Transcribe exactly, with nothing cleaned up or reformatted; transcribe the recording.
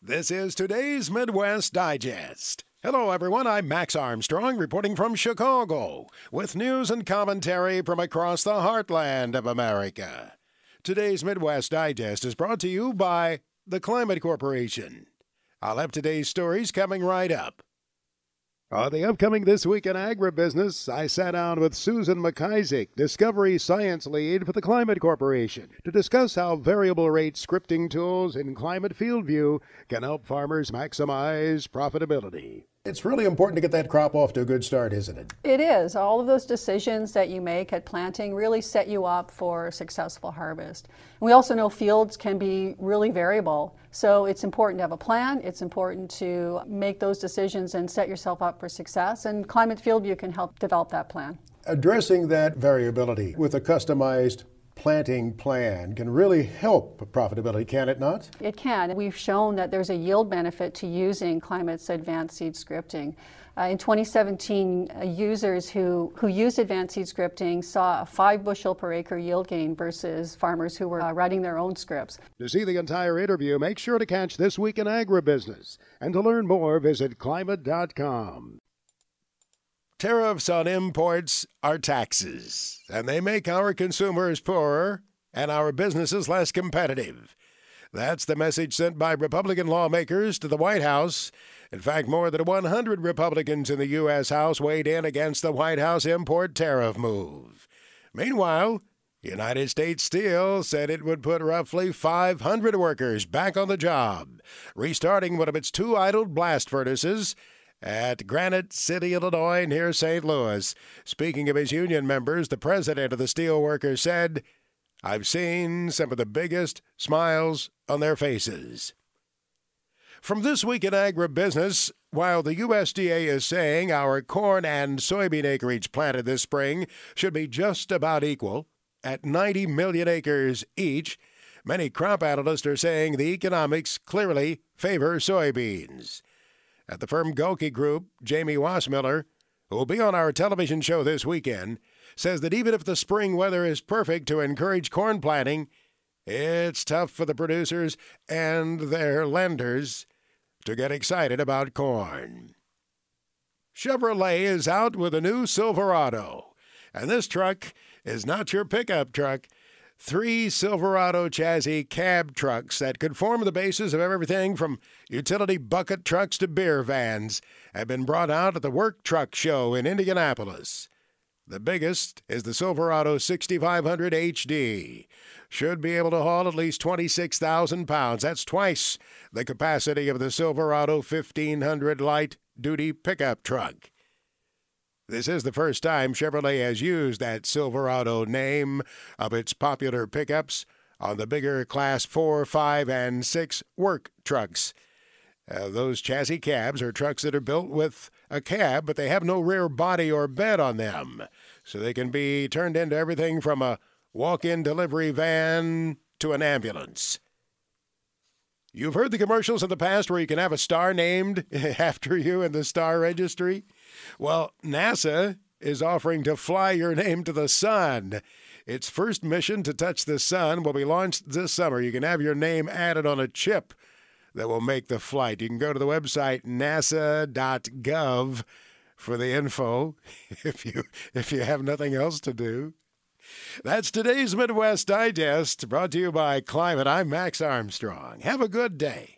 This is today's Midwest Digest. Hello, everyone. I'm Max Armstrong reporting from Chicago with news and commentary from across the heartland of America. Today's Midwest Digest is brought to you by the Climate Corporation. I'll have today's stories coming right up. On the upcoming This Week in Agribusiness, I sat down with Susan McIsaac, Discovery Science Lead for the Climate Corporation, to discuss how variable rate scripting tools in Climate Field View can help farmers maximize profitability. It's really important to get that crop off to a good start, isn't it? It is. All of those decisions that you make at planting really set you up for a successful harvest. We also know fields can be really variable, so it's important to have a plan. It's important to make those decisions and set yourself up for success, and Climate Field View can help develop that plan. Addressing that variability with a customized planting plan can really help profitability, can it not? It can. We've shown that there's a yield benefit to using Climate's advanced seed scripting. Uh, in twenty seventeen, uh, users who, who used advanced seed scripting saw a five bushel per acre yield gain versus farmers who were uh, writing their own scripts. To see the entire interview, make sure to catch This Week in Agribusiness. And to learn more, visit climate dot com. Tariffs on imports are taxes, and they make our consumers poorer and our businesses less competitive. That's the message sent by Republican lawmakers to the White House. In fact, more than one hundred Republicans in the U S House weighed in against the White House import tariff move. Meanwhile, United States Steel said it would put roughly five hundred workers back on the job, restarting one of its two idled blast furnaces at Granite City, Illinois, near Saint Louis. Speaking of his union members, the president of the steelworkers said, "I've seen some of the biggest smiles on their faces." From This Week in Agribusiness, while the U S D A is saying our corn and soybean acreage planted this spring should be just about equal, at ninety million acres each, many crop analysts are saying the economics clearly favor soybeans. At the firm Goelke Group, Jamie Wassmiller, who will be on our television show this weekend, says that even if the spring weather is perfect to encourage corn planting, it's tough for the producers and their lenders to get excited about corn. Chevrolet is out with a new Silverado, and this truck is not your pickup truck. Three Silverado chassis cab trucks that could form the basis of everything from utility bucket trucks to beer vans have been brought out at the Work Truck Show in Indianapolis. The biggest is the Silverado sixty-five hundred H D. Should be able to haul at least twenty-six thousand pounds. That's twice the capacity of the Silverado fifteen hundred light-duty pickup truck. This is the first time Chevrolet has used that Silverado name of its popular pickups on the bigger Class four, five, and six work trucks. Uh, those chassis cabs are trucks that are built with a cab, but they have no rear body or bed on them, so they can be turned into everything from a walk-in delivery van to an ambulance. You've heard the commercials in the past where you can have a star named after you in the star registry. Well, NASA is offering to fly your name to the sun. Its first mission to touch the sun will be launched this summer. You can have your name added on a chip that will make the flight. You can go to the website nasa dot gov for the info if you if you have nothing else to do. That's today's Midwest Digest, brought to you by Climate. I'm Max Armstrong. Have a good day.